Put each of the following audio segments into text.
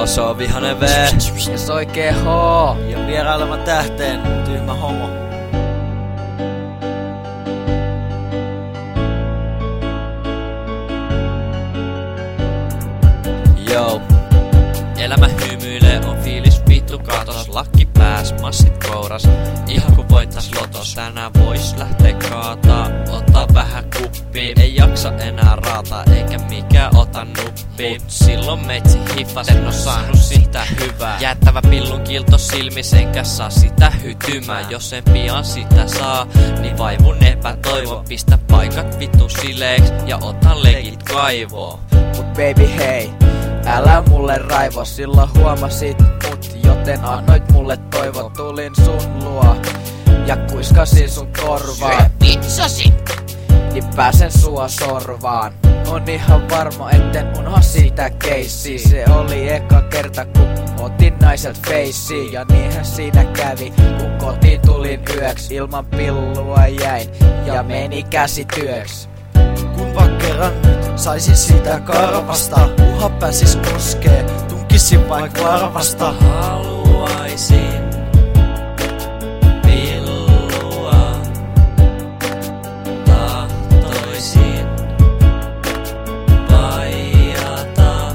Se on vihanen V. Ja se oikee H. Ja vieraileva tähteen tyhmä homo. Yo. Elämä hymyilee, on fiilis vittu katos. Lakki pääs, massit kouras. Ihan ku voittas lotos. Tänään vois lähtee kaataa. Ottaa vähän kuppiin. Ei jaksa enää raata, eikä mikään ota nuppiin. Mut silloin meitsi hiffas, en oo saanut sitä hyvää. Jäättävä pillun kilto silmis, enkä saa sitä hytymää. Jos en pian sitä saa, niin vaivun epätoivo. Pistä paikat vittu sileeks ja ota legit kaivoo. Mut baby hei, älä mulle raivo, silloin huomasit mut, joten annoit mulle toivo. Tulin sun luo ja kuiskasin sun korvaan. Pitsasi! Niin pääsen sua sorvaan. On ihan varma, etten unoha sitä keissiä. Se oli eka kerta, kun otin naiselta feissiin. Ja niinhän siinä kävi, kun kotiin tulin yöks. Ilman pillua jäin ja meni käsityöks. Kun vaan kerran nyt saisin sitä karvasta, uha pääsis koskee, tunkisin vain varvasta. Haluaisin pillua, tahtoisin vaiata.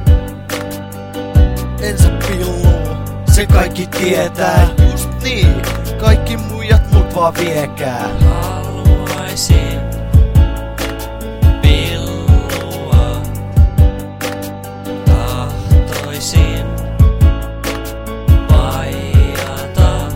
En saa pilluu, se kaikki tietää. Just niin, kaikki muijat mut vaan viekää. Haluaisin pillua, tahtoisin vaiata.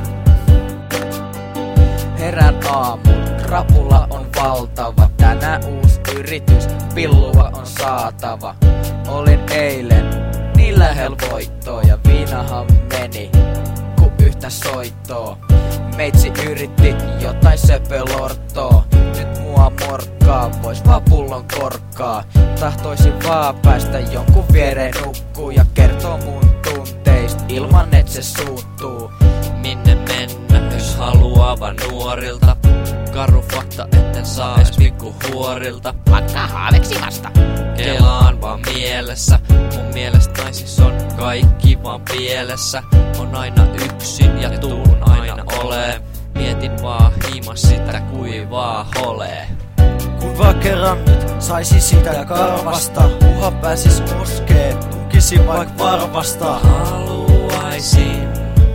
Herään aamuun, rapulla on valtava. Tänään uusi yritys, pillua on saatava. Olin eilen niin lähellä voittoa ja viinahan meni ku yhtä soittoa. Meitsi yritti jotain söpölortoa. Nyt mua morkkaa, vois vaan pullon korkkaa. Tahtoisin vaan päästä jonkun viereen nukkuu ja kertoo mun tunteista ilman et se suuttuu. Minne mennä, jos haluaa vaan nuorilta? Karu fakta, etten saa ees pikku huorilta. Lakkaa haaveksi vasta. Kelaan vaan mielessä, mun mielestä naisis on kaikki vaan pielessä. On aina yksin ja tuun aina olee. Mietin vaan himas sitä kuivaa holee. Kun vaan kerran nyt saisin sitä karvasta, uha pääsis koskee, tunkisin vaik varvasta. Haluaisin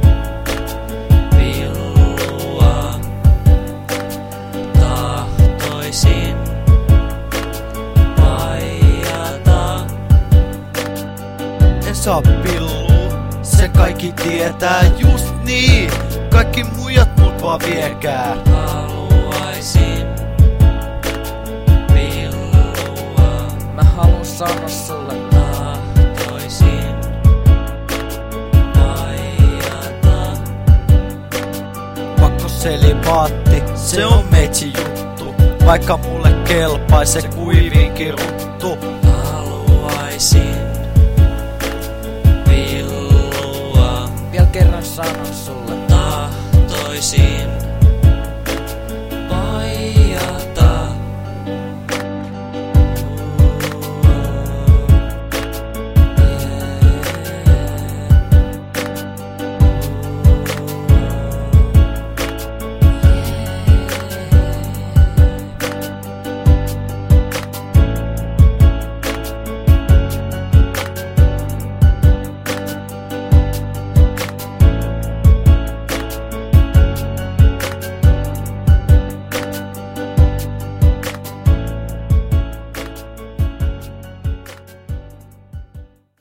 pillua, tahtoisin vaiata. En saa pilluu, se kaikki tietää. Just niin, kaikki muijat mut vaan viekää. Haluaisin pillua, Mä haluun sanoa sulle, tahtoisin vaiata. Pakko selibaatti, se on meitsi juttu. Vaikka mulle kelpais se kuivinkin ruttu. Haluaisin pillua, vielä kerran sanon sulle. tahtoisin